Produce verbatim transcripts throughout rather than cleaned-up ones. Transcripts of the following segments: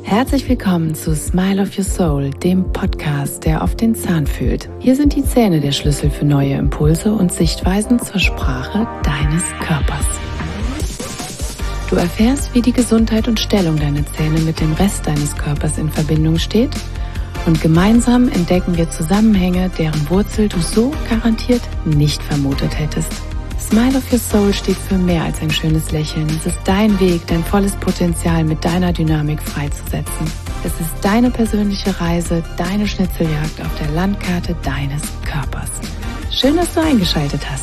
Herzlich willkommen zu Smile of Your Soul, dem Podcast, der auf den Zahn fühlt. Hier sind die Zähne der Schlüssel für neue Impulse und Sichtweisen zur Sprache deines Körpers. Du erfährst, wie die Gesundheit und Stellung deiner Zähne mit dem Rest deines Körpers in Verbindung steht, und gemeinsam entdecken wir Zusammenhänge, deren Wurzel du so garantiert nicht vermutet hättest. Smile of Your Soul steht für mehr als ein schönes Lächeln. Es ist dein Weg, dein volles Potenzial mit deiner Dynamik freizusetzen. Es ist deine persönliche Reise, deine Schnitzeljagd auf der Landkarte deines Körpers. Schön, dass du eingeschaltet hast.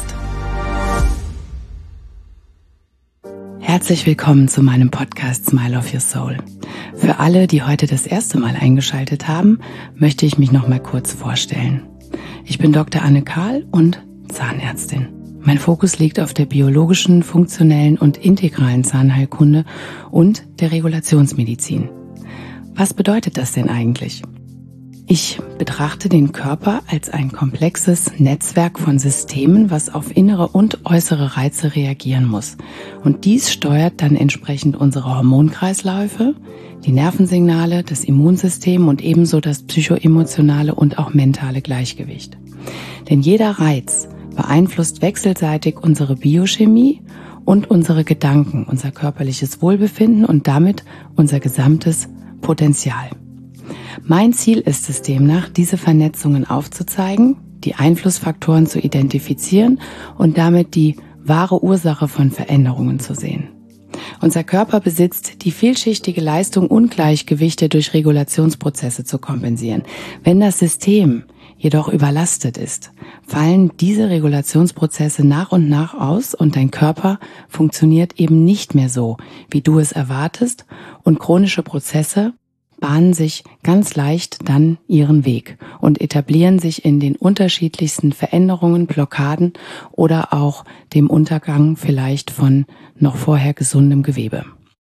Herzlich willkommen zu meinem Podcast Smile of Your Soul. Für alle, die heute das erste Mal eingeschaltet haben, möchte ich mich noch mal kurz vorstellen. Ich bin Doktor Anne Karl und Zahnärztin. Mein Fokus liegt auf der biologischen, funktionellen und integralen Zahnheilkunde und der Regulationsmedizin. Was bedeutet das denn eigentlich? Ich betrachte den Körper als ein komplexes Netzwerk von Systemen, was auf innere und äußere Reize reagieren muss. Und dies steuert dann entsprechend unsere Hormonkreisläufe, die Nervensignale, das Immunsystem und ebenso das psychoemotionale und auch mentale Gleichgewicht. Denn jeder Reiz beeinflusst wechselseitig unsere Biochemie und unsere Gedanken, unser körperliches Wohlbefinden und damit unser gesamtes Potenzial. Mein Ziel ist es demnach, diese Vernetzungen aufzuzeigen, die Einflussfaktoren zu identifizieren und damit die wahre Ursache von Veränderungen zu sehen. Unser Körper besitzt die vielschichtige Leistung, Ungleichgewichte durch Regulationsprozesse zu kompensieren. Wenn das System jedoch überlastet ist, fallen diese Regulationsprozesse nach und nach aus und dein Körper funktioniert eben nicht mehr so, wie du es erwartest, und chronische Prozesse bahnen sich ganz leicht dann ihren Weg und etablieren sich in den unterschiedlichsten Veränderungen, Blockaden oder auch dem Untergang vielleicht von noch vorher gesundem Gewebe.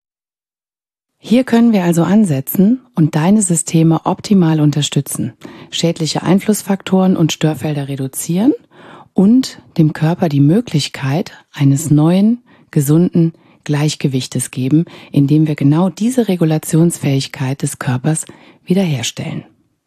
Hier können wir also ansetzen und deine Systeme optimal unterstützen, schädliche Einflussfaktoren und Störfelder reduzieren und dem Körper die Möglichkeit eines neuen, gesunden Gleichgewichtes geben, indem wir genau diese Regulationsfähigkeit des Körpers wiederherstellen.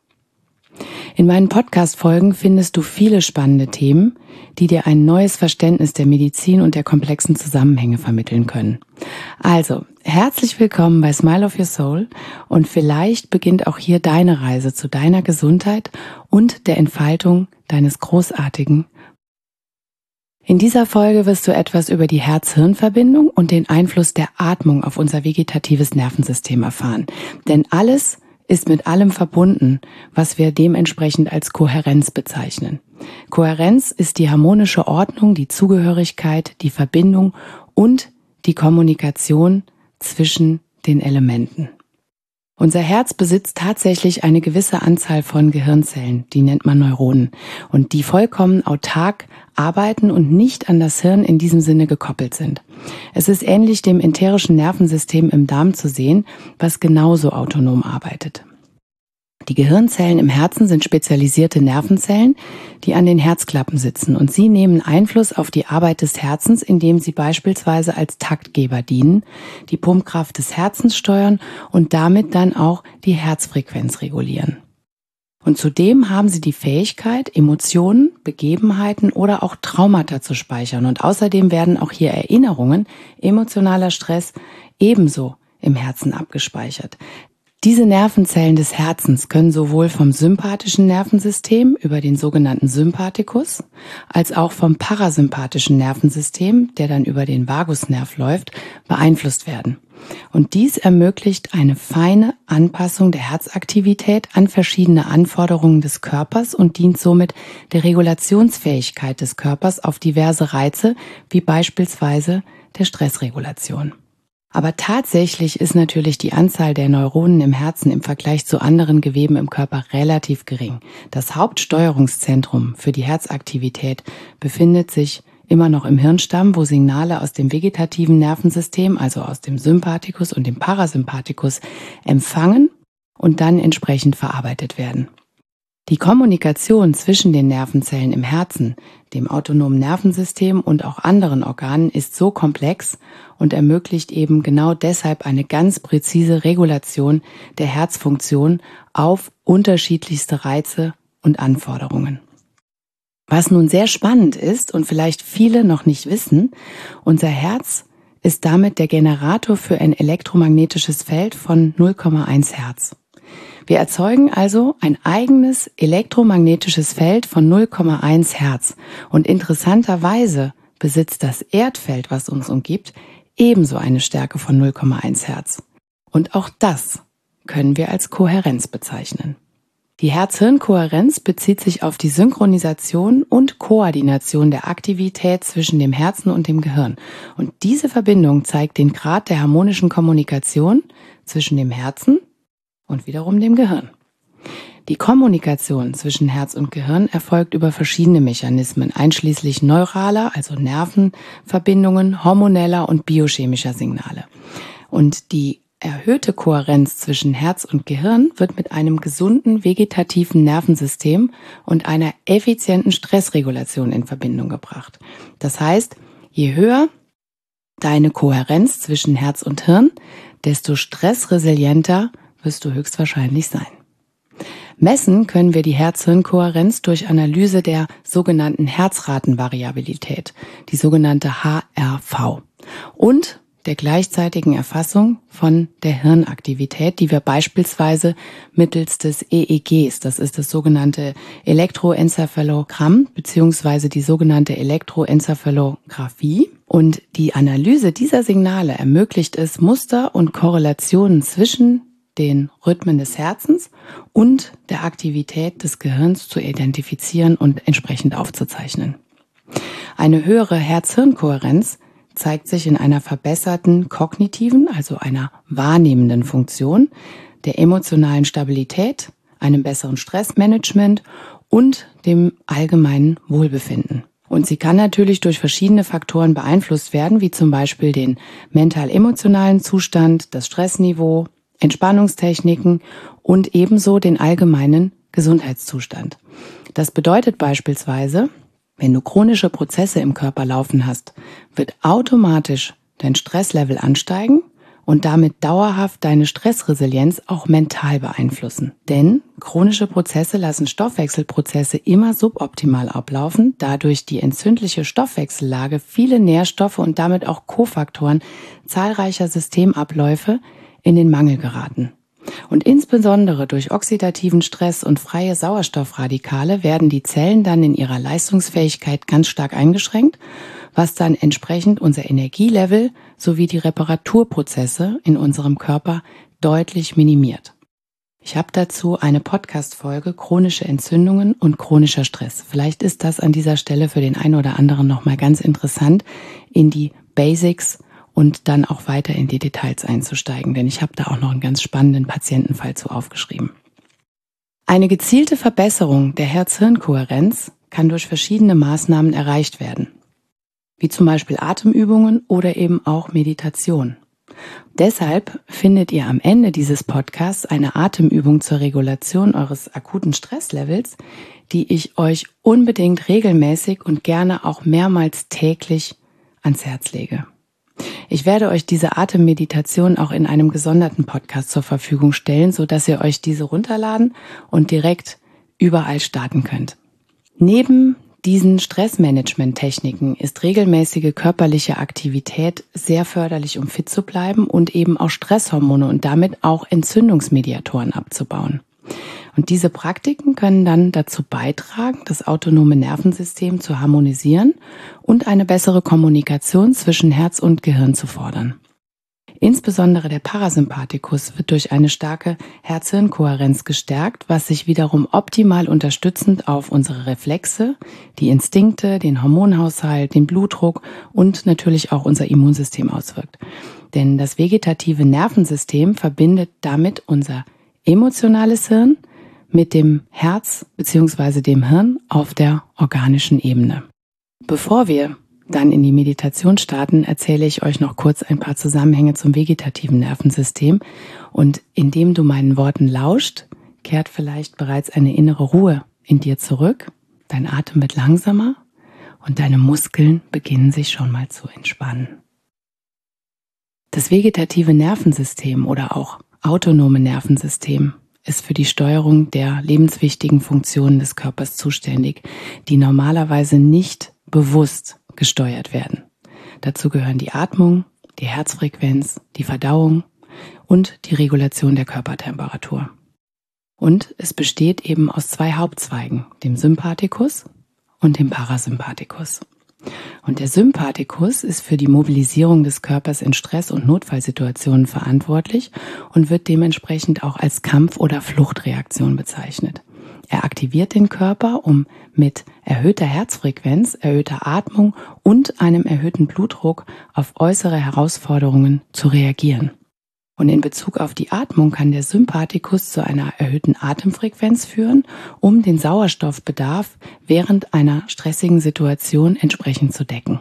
In meinen Podcast-Folgen findest du viele spannende Themen, die dir ein neues Verständnis der Medizin und der komplexen Zusammenhänge vermitteln können. Also, herzlich willkommen bei Smile of Your Soul, und vielleicht beginnt auch hier deine Reise zu deiner Gesundheit und der Entfaltung deines großartigen. In dieser Folge wirst du etwas über die Herz-Hirn-Verbindung und den Einfluss der Atmung auf unser vegetatives Nervensystem erfahren. Denn alles ist mit allem verbunden, was wir dementsprechend als Kohärenz bezeichnen. Kohärenz ist die harmonische Ordnung, die Zugehörigkeit, die Verbindung und die Kommunikation zwischen den Elementen. Unser Herz besitzt tatsächlich eine gewisse Anzahl von Gehirnzellen, die nennt man Neuronen, und die vollkommen autark arbeiten und nicht an das Hirn in diesem Sinne gekoppelt sind. Es ist ähnlich dem enterischen Nervensystem im Darm zu sehen, was genauso autonom arbeitet. Die Gehirnzellen im Herzen sind spezialisierte Nervenzellen, die an den Herzklappen sitzen, und sie nehmen Einfluss auf die Arbeit des Herzens, indem sie beispielsweise als Taktgeber dienen, die Pumpkraft des Herzens steuern und damit dann auch die Herzfrequenz regulieren. Und zudem haben sie die Fähigkeit, Emotionen, Begebenheiten oder auch Traumata zu speichern. Und außerdem werden auch hier Erinnerungen, emotionaler Stress ebenso im Herzen abgespeichert. Diese Nervenzellen des Herzens können sowohl vom sympathischen Nervensystem über den sogenannten Sympathikus als auch vom parasympathischen Nervensystem, der dann über den Vagusnerv läuft, beeinflusst werden. Und dies ermöglicht eine feine Anpassung der Herzaktivität an verschiedene Anforderungen des Körpers und dient somit der Regulationsfähigkeit des Körpers auf diverse Reize, wie beispielsweise der Stressregulation. Aber tatsächlich ist natürlich die Anzahl der Neuronen im Herzen im Vergleich zu anderen Geweben im Körper relativ gering. Das Hauptsteuerungszentrum für die Herzaktivität befindet sich immer noch im Hirnstamm, wo Signale aus dem vegetativen Nervensystem, also aus dem Sympathikus und dem Parasympathikus, empfangen und dann entsprechend verarbeitet werden. Die Kommunikation zwischen den Nervenzellen im Herzen, dem autonomen Nervensystem und auch anderen Organen ist so komplex und ermöglicht eben genau deshalb eine ganz präzise Regulation der Herzfunktion auf unterschiedlichste Reize und Anforderungen. Was nun sehr spannend ist und vielleicht viele noch nicht wissen, unser Herz ist damit der Generator für ein elektromagnetisches Feld von null Komma eins Hertz. Wir erzeugen also ein eigenes elektromagnetisches Feld von null Komma eins Hertz und interessanterweise besitzt das Erdfeld, was uns umgibt, ebenso eine Stärke von null Komma eins Hertz. Und auch das können wir als Kohärenz bezeichnen. Die Herz-Hirn-Kohärenz bezieht sich auf die Synchronisation und Koordination der Aktivität zwischen dem Herzen und dem Gehirn. Und diese Verbindung zeigt den Grad der harmonischen Kommunikation zwischen dem Herzen und wiederum dem Gehirn. Die Kommunikation zwischen Herz und Gehirn erfolgt über verschiedene Mechanismen, einschließlich neuraler, also Nervenverbindungen, hormoneller und biochemischer Signale. Und die erhöhte Kohärenz zwischen Herz und Gehirn wird mit einem gesunden vegetativen Nervensystem und einer effizienten Stressregulation in Verbindung gebracht. Das heißt, je höher deine Kohärenz zwischen Herz und Hirn, desto stressresilienter wirst du höchstwahrscheinlich sein. Messen können wir die Herz-Hirn-Kohärenz durch Analyse der sogenannten Herzratenvariabilität, die sogenannte H R V, und der gleichzeitigen Erfassung von der Hirnaktivität, die wir beispielsweise mittels des E E Gs, das ist das sogenannte Elektroenzephalogramm bzw. die sogenannte Elektroenzephalographie. Und die Analyse dieser Signale ermöglicht es, Muster und Korrelationen zwischen den Rhythmen des Herzens und der Aktivität des Gehirns zu identifizieren und entsprechend aufzuzeichnen. Eine höhere Herz-Hirn-Kohärenz zeigt sich in einer verbesserten kognitiven, also einer wahrnehmenden Funktion, der emotionalen Stabilität, einem besseren Stressmanagement und dem allgemeinen Wohlbefinden. Und sie kann natürlich durch verschiedene Faktoren beeinflusst werden, wie zum Beispiel den mental-emotionalen Zustand, das Stressniveau, Entspannungstechniken und ebenso den allgemeinen Gesundheitszustand. Das bedeutet beispielsweise, wenn du chronische Prozesse im Körper laufen hast, wird automatisch dein Stresslevel ansteigen und damit dauerhaft deine Stressresilienz auch mental beeinflussen. Denn chronische Prozesse lassen Stoffwechselprozesse immer suboptimal ablaufen, da durch die entzündliche Stoffwechsellage viele Nährstoffe und damit auch Kofaktoren zahlreicher Systemabläufe in den Mangel geraten. Und insbesondere durch oxidativen Stress und freie Sauerstoffradikale werden die Zellen dann in ihrer Leistungsfähigkeit ganz stark eingeschränkt, was dann entsprechend unser Energielevel sowie die Reparaturprozesse in unserem Körper deutlich minimiert. Ich habe dazu eine Podcast-Folge chronische Entzündungen und chronischer Stress. Vielleicht ist das an dieser Stelle für den einen oder anderen nochmal ganz interessant, in die Basics und dann auch weiter in die Details einzusteigen, denn ich habe da auch noch einen ganz spannenden Patientenfall zu aufgeschrieben. Eine gezielte Verbesserung der Herz-Hirn-Kohärenz kann durch verschiedene Maßnahmen erreicht werden, wie zum Beispiel Atemübungen oder eben auch Meditation. Deshalb findet ihr am Ende dieses Podcasts eine Atemübung zur Regulation eures akuten Stresslevels, die ich euch unbedingt regelmäßig und gerne auch mehrmals täglich ans Herz lege. Ich werde euch diese Atemmeditation auch in einem gesonderten Podcast zur Verfügung stellen, sodass ihr euch diese runterladen und direkt überall starten könnt. Neben diesen Stressmanagement-Techniken ist regelmäßige körperliche Aktivität sehr förderlich, um fit zu bleiben und eben auch Stresshormone und damit auch Entzündungsmediatoren abzubauen. Und diese Praktiken können dann dazu beitragen, das autonome Nervensystem zu harmonisieren und eine bessere Kommunikation zwischen Herz und Gehirn zu fordern. Insbesondere der Parasympathikus wird durch eine starke Herz-Hirn-Kohärenz gestärkt, was sich wiederum optimal unterstützend auf unsere Reflexe, die Instinkte, den Hormonhaushalt, den Blutdruck und natürlich auch unser Immunsystem auswirkt. Denn das vegetative Nervensystem verbindet damit unser emotionales Hirn mit dem Herz bzw. dem Hirn auf der organischen Ebene. Bevor wir dann in die Meditation starten, erzähle ich euch noch kurz ein paar Zusammenhänge zum vegetativen Nervensystem. Und indem du meinen Worten lauscht, kehrt vielleicht bereits eine innere Ruhe in dir zurück, dein Atem wird langsamer und deine Muskeln beginnen sich schon mal zu entspannen. Das vegetative Nervensystem oder auch autonome Nervensystem ist für die Steuerung der lebenswichtigen Funktionen des Körpers zuständig, die normalerweise nicht bewusst gesteuert werden. Dazu gehören die Atmung, die Herzfrequenz, die Verdauung und die Regulation der Körpertemperatur. Und es besteht eben aus zwei Hauptzweigen, dem Sympathikus und dem Parasympathikus. Und der Sympathikus ist für die Mobilisierung des Körpers in Stress- und Notfallsituationen verantwortlich und wird dementsprechend auch als Kampf- oder Fluchtreaktion bezeichnet. Er aktiviert den Körper, um mit erhöhter Herzfrequenz, erhöhter Atmung und einem erhöhten Blutdruck auf äußere Herausforderungen zu reagieren. Und in Bezug auf die Atmung kann der Sympathikus zu einer erhöhten Atemfrequenz führen, um den Sauerstoffbedarf während einer stressigen Situation entsprechend zu decken.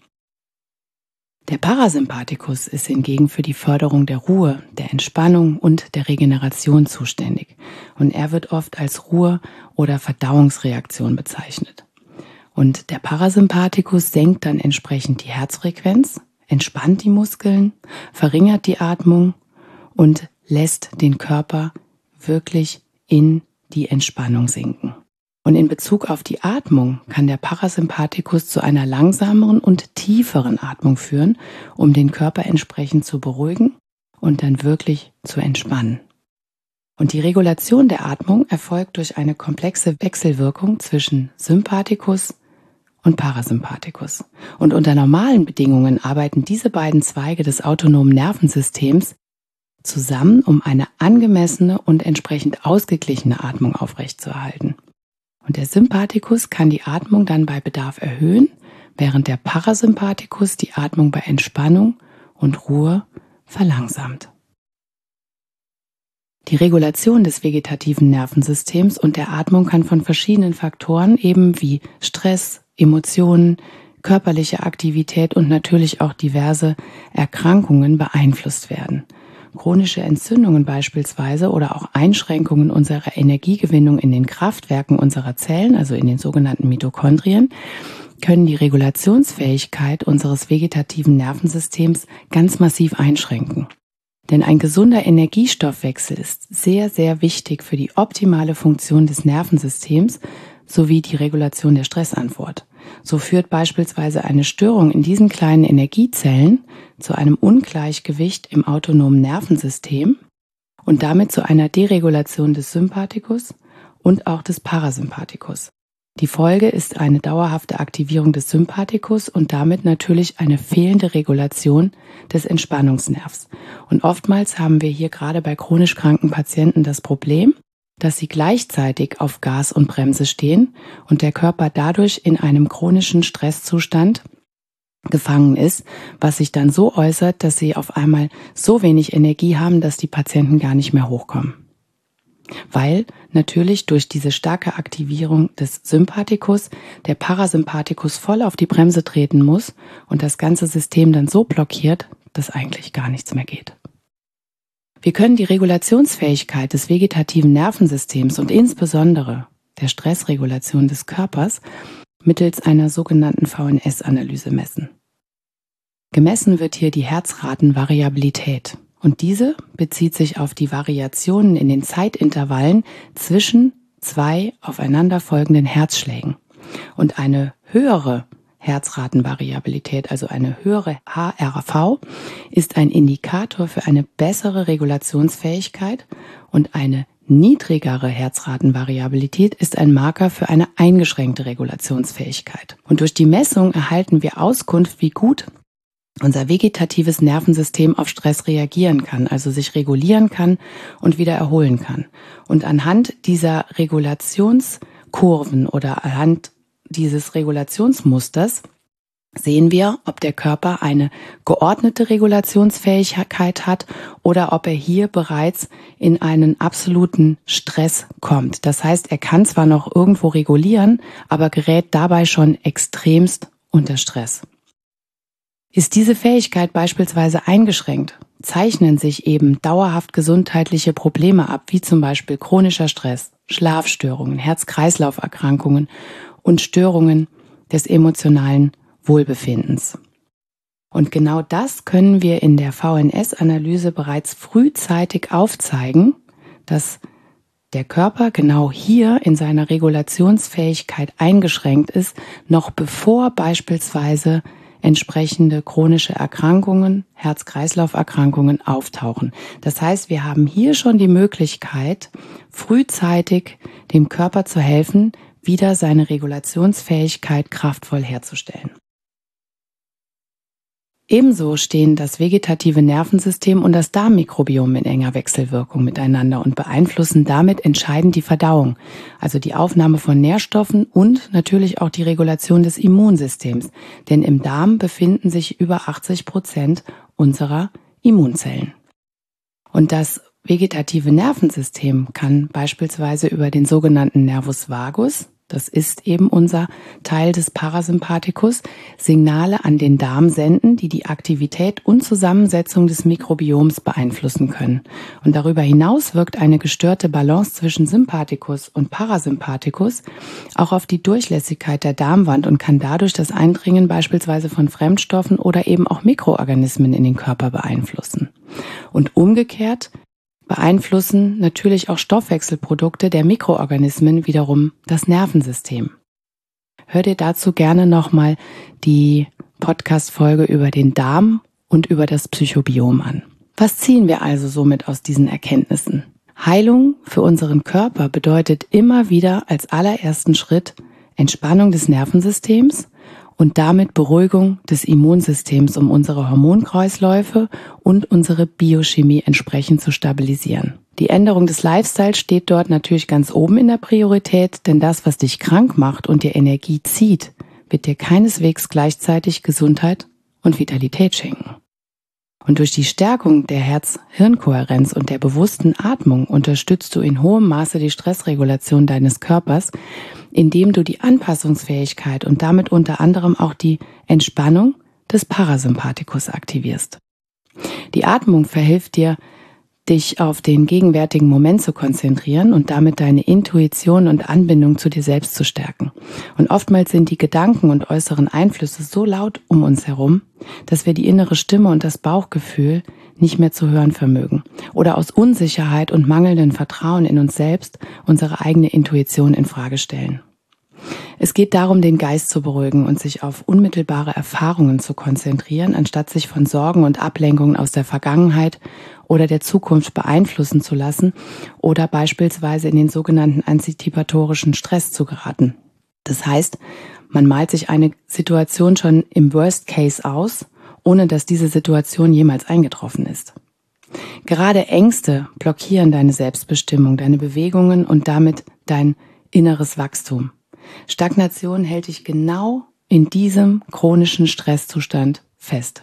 Der Parasympathikus ist hingegen für die Förderung der Ruhe, der Entspannung und der Regeneration zuständig. Und er wird oft als Ruhe- oder Verdauungsreaktion bezeichnet. Und der Parasympathikus senkt dann entsprechend die Herzfrequenz, entspannt die Muskeln, verringert die Atmung und lässt den Körper wirklich in die Entspannung sinken. Und in Bezug auf die Atmung kann der Parasympathikus zu einer langsameren und tieferen Atmung führen, um den Körper entsprechend zu beruhigen und dann wirklich zu entspannen. Und die Regulation der Atmung erfolgt durch eine komplexe Wechselwirkung zwischen Sympathikus und Parasympathikus. Und unter normalen Bedingungen arbeiten diese beiden Zweige des autonomen Nervensystems zusammen, um eine angemessene und entsprechend ausgeglichene Atmung aufrechtzuerhalten. Und der Sympathikus kann die Atmung dann bei Bedarf erhöhen, während der Parasympathikus die Atmung bei Entspannung und Ruhe verlangsamt. Die Regulation des vegetativen Nervensystems und der Atmung kann von verschiedenen Faktoren eben wie Stress, Emotionen, körperliche Aktivität und natürlich auch diverse Erkrankungen beeinflusst werden. Chronische Entzündungen beispielsweise oder auch Einschränkungen unserer Energiegewinnung in den Kraftwerken unserer Zellen, also in den sogenannten Mitochondrien, können die Regulationsfähigkeit unseres vegetativen Nervensystems ganz massiv einschränken. Denn ein gesunder Energiestoffwechsel ist sehr, sehr wichtig für die optimale Funktion des Nervensystems sowie die Regulation der Stressantwort. So führt beispielsweise eine Störung in diesen kleinen Energiezellen zu einem Ungleichgewicht im autonomen Nervensystem und damit zu einer Deregulation des Sympathikus und auch des Parasympathikus. Die Folge ist eine dauerhafte Aktivierung des Sympathikus und damit natürlich eine fehlende Regulation des Entspannungsnervs. Und oftmals haben wir hier gerade bei chronisch kranken Patienten das Problem, dass sie gleichzeitig auf Gas und Bremse stehen und der Körper dadurch in einem chronischen Stresszustand gefangen ist, was sich dann so äußert, dass sie auf einmal so wenig Energie haben, dass die Patienten gar nicht mehr hochkommen. Weil natürlich durch diese starke Aktivierung des Sympathikus der Parasympathikus voll auf die Bremse treten muss und das ganze System dann so blockiert, dass eigentlich gar nichts mehr geht. Wir können die Regulationsfähigkeit des vegetativen Nervensystems und insbesondere der Stressregulation des Körpers mittels einer sogenannten V N S-Analyse messen. Gemessen wird hier die Herzratenvariabilität und diese bezieht sich auf die Variationen in den Zeitintervallen zwischen zwei aufeinanderfolgenden Herzschlägen. Und eine höhere Herzratenvariabilität, also eine höhere H R V, ist ein Indikator für eine bessere Regulationsfähigkeit und eine niedrigere Herzratenvariabilität ist ein Marker für eine eingeschränkte Regulationsfähigkeit. Und durch die Messung erhalten wir Auskunft, wie gut unser vegetatives Nervensystem auf Stress reagieren kann, also sich regulieren kann und wieder erholen kann. Und anhand dieser Regulationskurven oder anhand dieses Regulationsmusters sehen wir, ob der Körper eine geordnete Regulationsfähigkeit hat oder ob er hier bereits in einen absoluten Stress kommt. Das heißt, er kann zwar noch irgendwo regulieren, aber gerät dabei schon extremst unter Stress. Ist diese Fähigkeit beispielsweise eingeschränkt, zeichnen sich eben dauerhaft gesundheitliche Probleme ab, wie zum Beispiel chronischer Stress, Schlafstörungen, Herz-Kreislauf-Erkrankungen und Störungen des emotionalen Wohlbefindens. Und genau das können wir in der V N S-Analyse bereits frühzeitig aufzeigen, dass der Körper genau hier in seiner Regulationsfähigkeit eingeschränkt ist, noch bevor beispielsweise entsprechende chronische Erkrankungen, Herz-Kreislauf-Erkrankungen auftauchen. Das heißt, wir haben hier schon die Möglichkeit, frühzeitig dem Körper zu helfen, wieder seine Regulationsfähigkeit kraftvoll herzustellen. Ebenso stehen das vegetative Nervensystem und das Darmmikrobiom in enger Wechselwirkung miteinander und beeinflussen damit entscheidend die Verdauung, also die Aufnahme von Nährstoffen und natürlich auch die Regulation des Immunsystems, denn im Darm befinden sich über achtzig Prozent unserer Immunzellen. Und das vegetative Nervensystem kann beispielsweise über den sogenannten Nervus vagus, das ist eben unser Teil des Parasympathikus, Signale an den Darm senden, die die Aktivität und Zusammensetzung des Mikrobioms beeinflussen können. Und darüber hinaus wirkt eine gestörte Balance zwischen Sympathikus und Parasympathikus auch auf die Durchlässigkeit der Darmwand und kann dadurch das Eindringen beispielsweise von Fremdstoffen oder eben auch Mikroorganismen in den Körper beeinflussen. Und umgekehrt beeinflussen natürlich auch Stoffwechselprodukte der Mikroorganismen wiederum das Nervensystem. Hör dir dazu gerne nochmal die Podcast-Folge über den Darm und über das Psychobiom an. Was ziehen wir also somit aus diesen Erkenntnissen? Heilung für unseren Körper bedeutet immer wieder als allerersten Schritt Entspannung des Nervensystems und damit Beruhigung des Immunsystems, um unsere Hormonkreisläufe und unsere Biochemie entsprechend zu stabilisieren. Die Änderung des Lifestyles steht dort natürlich ganz oben in der Priorität, denn das, was dich krank macht und dir Energie zieht, wird dir keineswegs gleichzeitig Gesundheit und Vitalität schenken. Und durch die Stärkung der Herz-Hirn-Kohärenz und der bewussten Atmung unterstützt du in hohem Maße die Stressregulation deines Körpers, indem du die Anpassungsfähigkeit und damit unter anderem auch die Entspannung des Parasympathikus aktivierst. Die Atmung verhilft dir, dich auf den gegenwärtigen Moment zu konzentrieren und damit deine Intuition und Anbindung zu dir selbst zu stärken. Und oftmals sind die Gedanken und äußeren Einflüsse so laut um uns herum, dass wir die innere Stimme und das Bauchgefühl nicht mehr zu hören vermögen oder aus Unsicherheit und mangelndem Vertrauen in uns selbst unsere eigene Intuition in Frage stellen. Es geht darum, den Geist zu beruhigen und sich auf unmittelbare Erfahrungen zu konzentrieren, anstatt sich von Sorgen und Ablenkungen aus der Vergangenheit oder der Zukunft beeinflussen zu lassen oder beispielsweise in den sogenannten antizipatorischen Stress zu geraten. Das heißt, man malt sich eine Situation schon im Worst Case aus, ohne dass diese Situation jemals eingetroffen ist. Gerade Ängste blockieren deine Selbstbestimmung, deine Bewegungen und damit dein inneres Wachstum. Stagnation hält dich genau in diesem chronischen Stresszustand fest.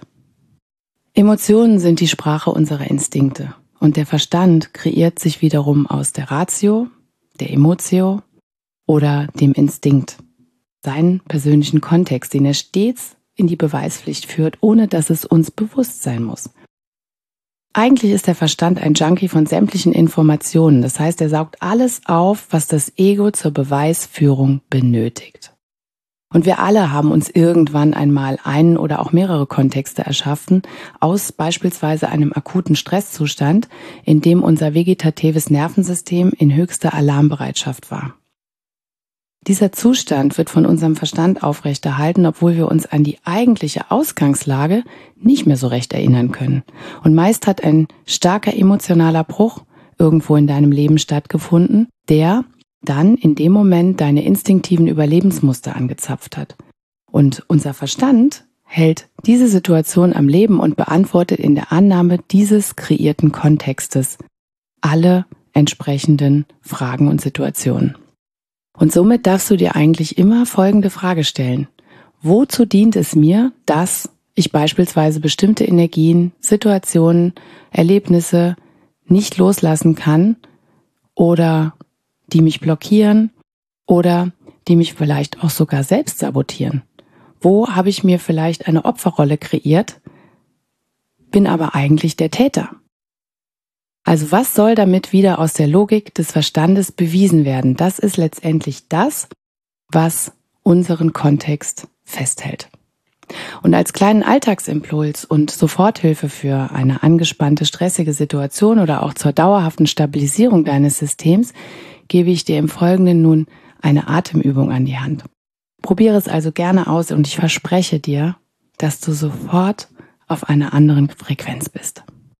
Emotionen sind die Sprache unserer Instinkte und der Verstand kreiert sich wiederum aus der Ratio, der Emotio oder dem Instinkt, seinen persönlichen Kontext, den er stets in die Beweispflicht führt, ohne dass es uns bewusst sein muss. Eigentlich ist der Verstand ein Junkie von sämtlichen Informationen. Das heißt, er saugt alles auf, was das Ego zur Beweisführung benötigt. Und wir alle haben uns irgendwann einmal einen oder auch mehrere Kontexte erschaffen, aus beispielsweise einem akuten Stresszustand, in dem unser vegetatives Nervensystem in höchster Alarmbereitschaft war. Dieser Zustand wird von unserem Verstand aufrechterhalten, obwohl wir uns an die eigentliche Ausgangslage nicht mehr so recht erinnern können. Und meist hat ein starker emotionaler Bruch irgendwo in deinem Leben stattgefunden, der dann in dem Moment deine instinktiven Überlebensmuster angezapft hat. Und unser Verstand hält diese Situation am Leben und beantwortet in der Annahme dieses kreierten Kontextes alle entsprechenden Fragen und Situationen. Und somit darfst du dir eigentlich immer folgende Frage stellen. Wozu dient es mir, dass ich beispielsweise bestimmte Energien, Situationen, Erlebnisse nicht loslassen kann oder die mich blockieren oder die mich vielleicht auch sogar selbst sabotieren? Wo habe ich mir vielleicht eine Opferrolle kreiert, bin aber eigentlich der Täter? Also was soll damit wieder aus der Logik des Verstandes bewiesen werden? Das ist letztendlich das, was unseren Kontext festhält. Und als kleinen Alltagsimpuls und Soforthilfe für eine angespannte, stressige Situation oder auch zur dauerhaften Stabilisierung deines Systems gebe ich dir im Folgenden nun eine Atemübung an die Hand. Probiere es also gerne aus und ich verspreche dir, dass du sofort auf einer anderen Frequenz bist.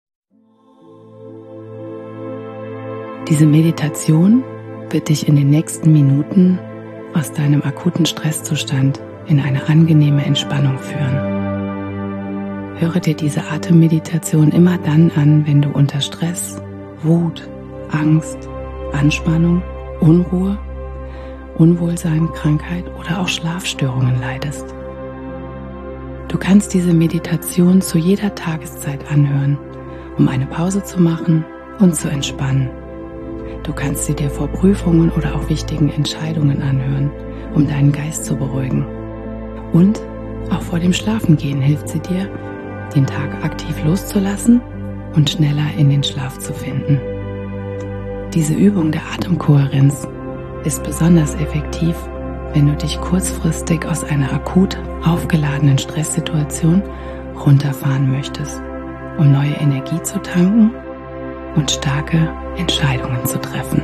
Diese Meditation wird dich in den nächsten Minuten aus deinem akuten Stresszustand in eine angenehme Entspannung führen. Höre dir diese Atemmeditation immer dann an, wenn du unter Stress, Wut, Angst, Anspannung, Unruhe, Unwohlsein, Krankheit oder auch Schlafstörungen leidest. Du kannst diese Meditation zu jeder Tageszeit anhören, um eine Pause zu machen und zu entspannen. Du kannst sie dir vor Prüfungen oder auch wichtigen Entscheidungen anhören, um deinen Geist zu beruhigen. Und auch vor dem Schlafengehen hilft sie dir, den Tag aktiv loszulassen und schneller in den Schlaf zu finden. Diese Übung der Atemkohärenz ist besonders effektiv, wenn du dich kurzfristig aus einer akut aufgeladenen Stresssituation runterfahren möchtest, um neue Energie zu tanken und starke Entscheidungen zu treffen.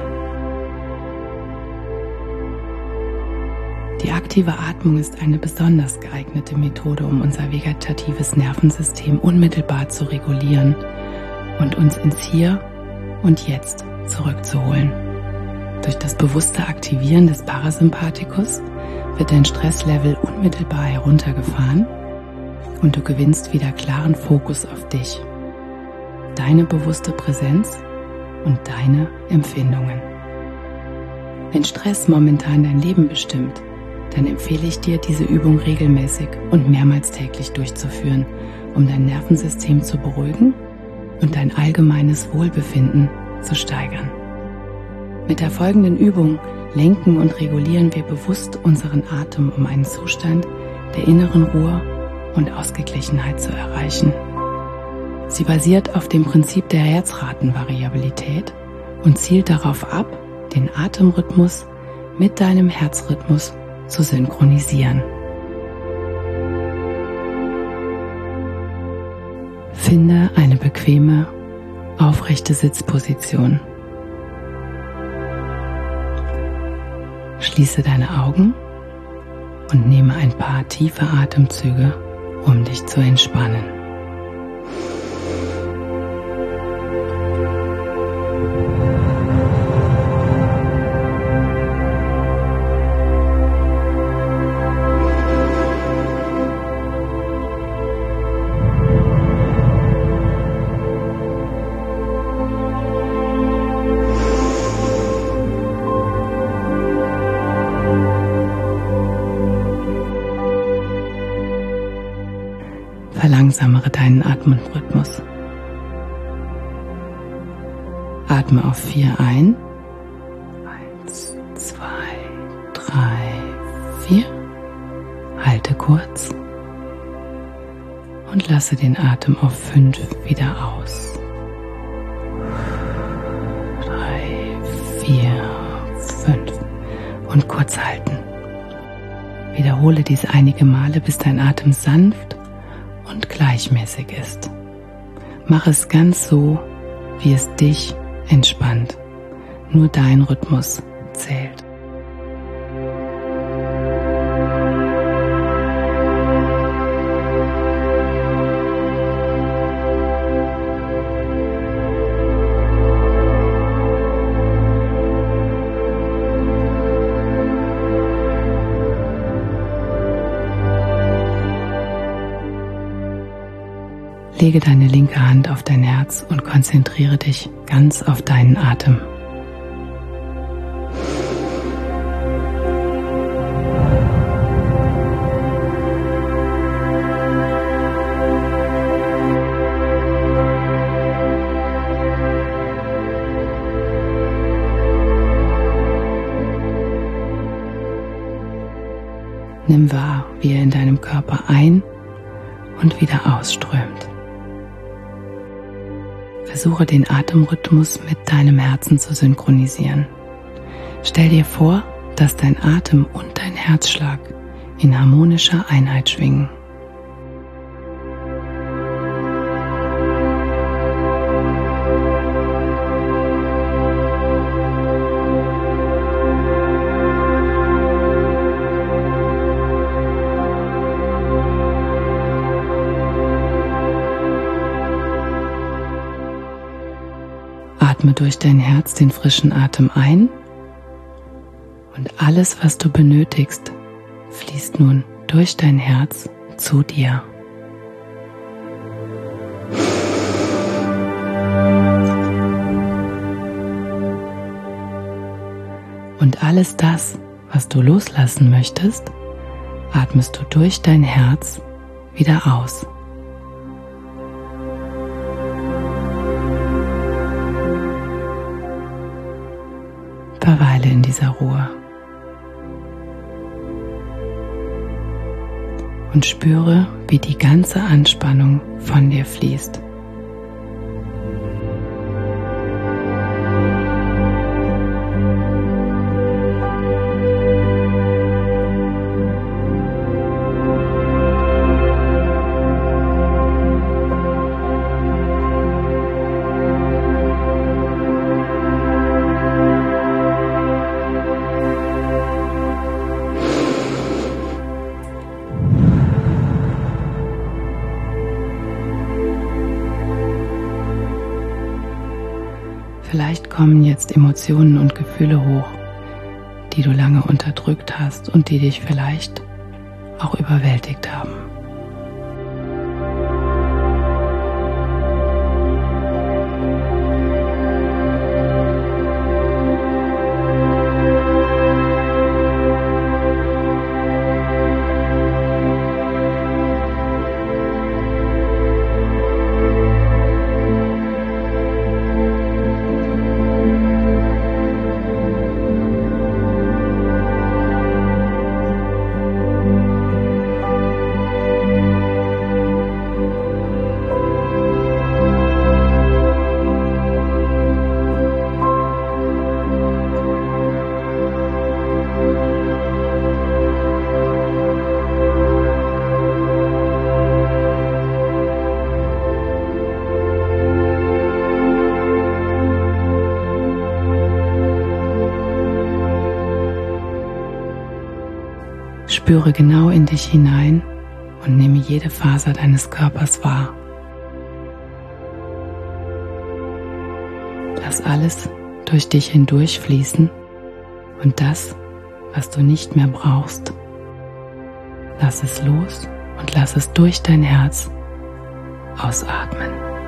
Die aktive Atmung ist eine besonders geeignete Methode, um unser vegetatives Nervensystem unmittelbar zu regulieren und uns ins Hier und Jetzt zurückzuholen. Durch das bewusste Aktivieren des Parasympathikus wird dein Stresslevel unmittelbar heruntergefahren und du gewinnst wieder klaren Fokus auf dich, deine bewusste Präsenz und deine Empfindungen. Wenn Stress momentan dein Leben bestimmt, dann empfehle ich dir, diese Übung regelmäßig und mehrmals täglich durchzuführen, um dein Nervensystem zu beruhigen und dein allgemeines Wohlbefinden zu steigern. Mit der folgenden Übung lenken und regulieren wir bewusst unseren Atem, um einen Zustand der inneren Ruhe und Ausgeglichenheit zu erreichen. Sie basiert auf dem Prinzip der Herzratenvariabilität und zielt darauf ab, den Atemrhythmus mit deinem Herzrhythmus zu synchronisieren. Finde eine bequeme, aufrechte Sitzposition. Schließe deine Augen und nehme ein paar tiefe Atemzüge, um dich zu entspannen. Verlangsamere deinen Atemrhythmus. Atme auf vier ein. Eins, zwei, drei, vier. Halte kurz und lasse den Atem auf fünf wieder aus. Drei, vier, fünf und kurz halten. Wiederhole dies einige Male, bis dein Atem sanft und gleichmäßig ist. Mach es ganz so, wie es dich entspannt. Nur dein Rhythmus zählt. Lege deine linke Hand auf dein Herz und konzentriere dich ganz auf deinen Atem. Nimm wahr, wie er in deinem Körper ein- und wieder ausströmt. Versuche den Atemrhythmus mit deinem Herzen zu synchronisieren. Stell dir vor, dass dein Atem und dein Herzschlag in harmonischer Einheit schwingen. Atme durch dein Herz den frischen Atem ein und alles, was du benötigst, fließt nun durch dein Herz zu dir. Und alles das, was du loslassen möchtest, atmest du durch dein Herz wieder aus. Verweile in dieser Ruhe und spüre, wie die ganze Anspannung von dir fließt. Vielleicht kommen jetzt Emotionen und Gefühle hoch, die du lange unterdrückt hast und die dich vielleicht auch überwältigt haben. Spüre genau in dich hinein und nehme jede Faser deines Körpers wahr. Lass alles durch dich hindurch fließen und das, was du nicht mehr brauchst, lass es los und lass es durch dein Herz ausatmen.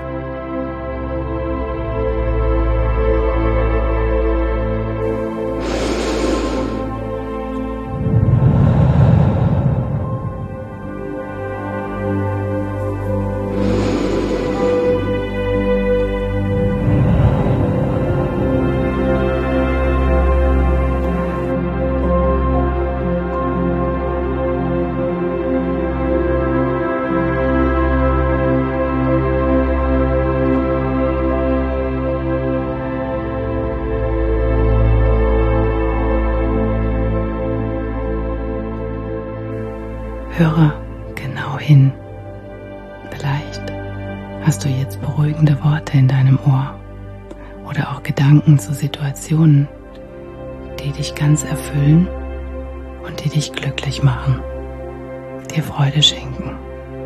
Höre genau hin. Vielleicht hast du jetzt beruhigende Worte in deinem Ohr oder auch Gedanken zu Situationen, die dich ganz erfüllen und die dich glücklich machen, dir Freude schenken.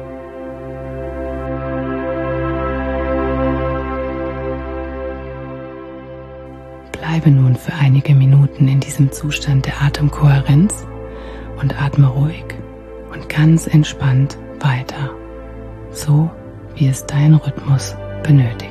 Bleibe nun für einige Minuten in diesem Zustand der Atemkohärenz und atme ruhig und ganz entspannt weiter, so wie es dein Rhythmus benötigt.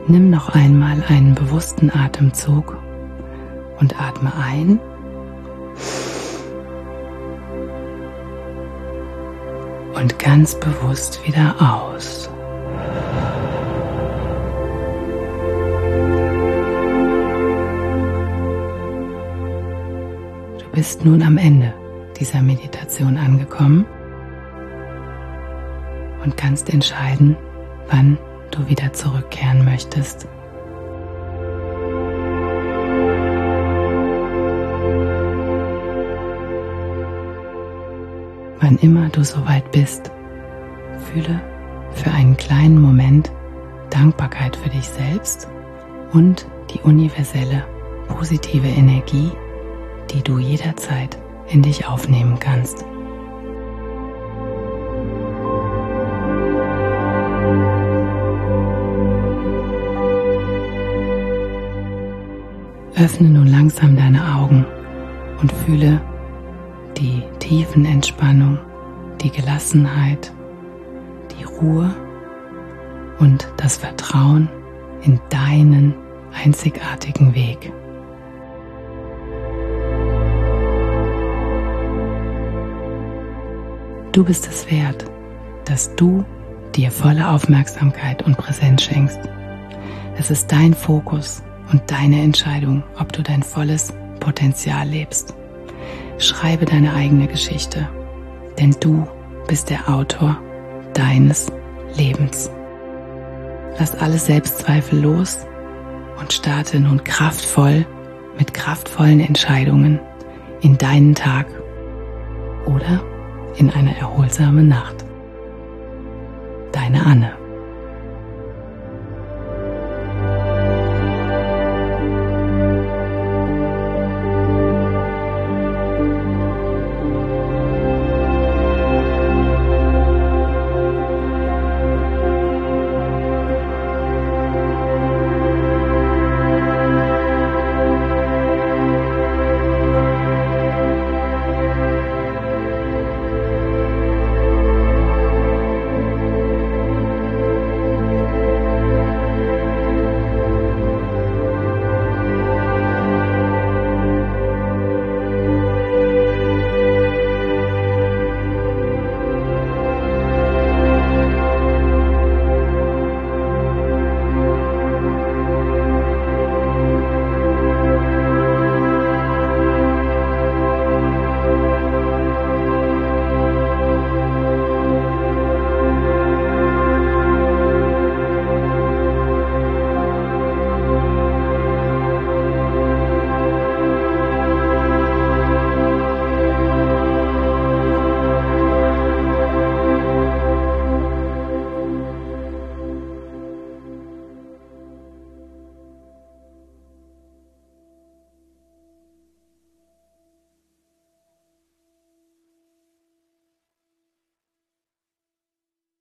Nimm noch einmal einen bewussten Atemzug und atme ein und ganz bewusst wieder aus. Du bist nun am Ende dieser Meditation angekommen und kannst entscheiden, wann du wieder zurückkehren möchtest. Wann immer du soweit bist, fühle für einen kleinen Moment Dankbarkeit für dich selbst und die universelle, positive Energie, die du jederzeit in dich aufnehmen kannst. Öffne nun langsam deine Augen und fühle die tiefen Entspannung, die Gelassenheit, die Ruhe und das Vertrauen in deinen einzigartigen Weg. Du bist es wert, dass du dir volle Aufmerksamkeit und Präsenz schenkst. Es ist dein Fokus und deine Entscheidung, ob du dein volles Potenzial lebst. Schreibe deine eigene Geschichte, denn du bist der Autor deines Lebens. Lass alle Selbstzweifel los und starte nun kraftvoll mit kraftvollen Entscheidungen in deinen Tag oder in eine erholsame Nacht. Deine Anne.